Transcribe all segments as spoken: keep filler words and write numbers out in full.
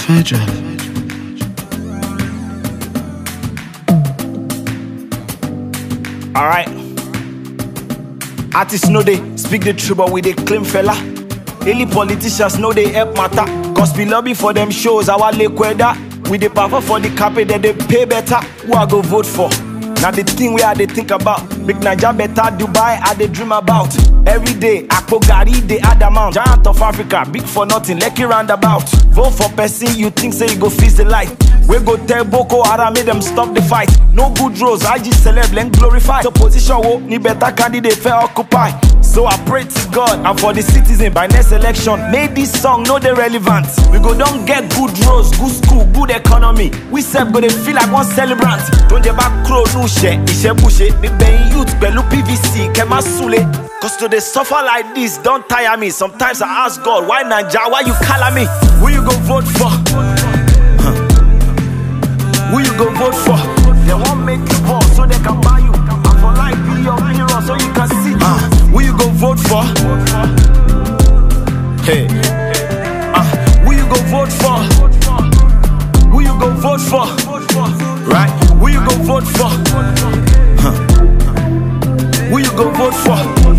Fairtrade. Alright. Artists know they speak the truth, but we they claim fella. Any politicians know they help matter. Cause we lobby for them shows, our lake weather. We they perform for the carpet, that they pay better. Who I go vote for? Now the thing where they think about. Big Naija better, Dubai, I they dream about. Every day, Akpo Gari, they add amount. Giant of Africa, big for nothing, Lekki roundabout. Vote for person, you think say you go fix the light. We go tell Boko Haram, make them stop the fight. No good roads, I just celeb, then glorify. So position, wo, ni better candidate, fair occupy. So I pray to God and for the citizen by next election. Make this song know the relevant. We go don't get good roads, good school, good economy. We said go they feel like one celebrant. Don't you back crow no share, ishe bushe. Me ben youth, belu P V C, kema sule. Cause to they suffer like this, don't tire me. Sometimes I ask God, why Naija, why you color me? Who you go vote for? Huh. Who you go vote for? They won't make you vote so they can buy you. And for life be your hero so you can see. Uh, who you go vote for? Hey. Uh, who you go vote for? Who you go vote for? Right? Who you go vote for? Huh. Who you go vote for?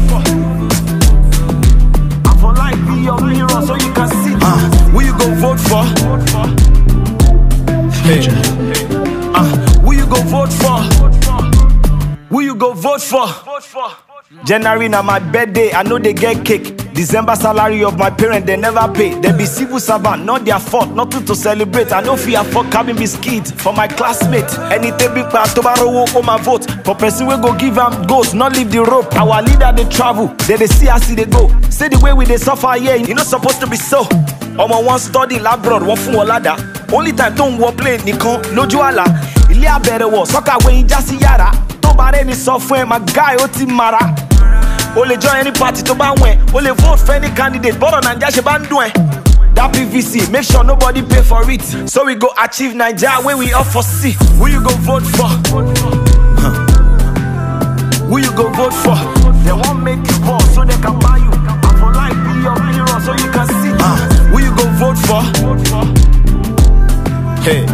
And for life be your hero so you can see. Uh, who you go vote for? Hey. Uh, who you go vote for? Who you go vote for? January na my birthday, I know they get cake. December salary of my parents, they never pay. They be civil servant, not their fault, nothing to celebrate. I know fear for cabin biscuit for my classmate. Anything big part to borrow on my vote. For person we go give them ghost, not leave the rope. Our leader they travel, they they see us see they go. Say the way we they suffer here, you not supposed to be so. Omo one study labroad, one fun walada. Only time don't walk play nikon, no juala. Ili abere wo, soka we injasi yara. Bare ni software, my guy oti mara. Ole join any party to ban when. Ole vote for any candidate, but on Naija she ban doing. That P V C, make sure nobody pay for it. So we go achieve Naija where we all foresee. Who you go vote for? Huh. Who you go vote for? They won't make you vote so they can buy you. And for life be your hero so you can see. Uh, who you go vote for? Hey.